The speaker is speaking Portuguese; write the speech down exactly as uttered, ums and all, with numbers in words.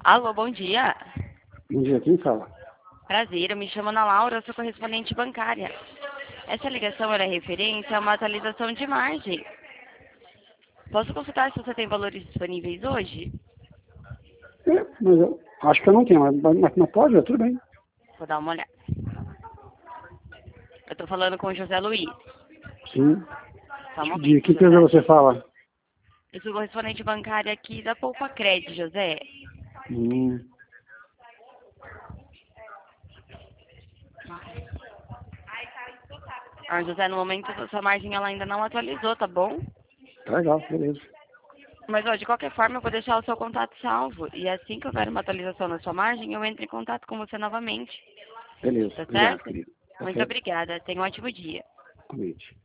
Alô, bom dia. Bom dia, quem fala? Prazer, eu me chamo Ana Laura, eu sou correspondente bancária. Essa ligação era referente a uma atualização de margem. Posso consultar se você tem valores disponíveis hoje? É, mas eu acho que eu não tenho, mas, mas, mas pode, é tudo bem. Vou dar uma olhada. Eu tô falando com o José Luiz. Sim. Só um De momento, que empresa José. você fala? Eu sou correspondente bancária aqui da Poupa Cred, José. Hum, Ah, José, no momento a sua margem ela ainda não atualizou, tá bom? tá legal, beleza. Mas, ó, de qualquer forma, eu vou deixar o seu contato salvo. E assim que houver uma atualização na sua margem, eu entro em contato com você novamente. Beleza, Tá obrigado, certo? querido. Tá Muito certo, obrigada. Tenha um ótimo dia. comente.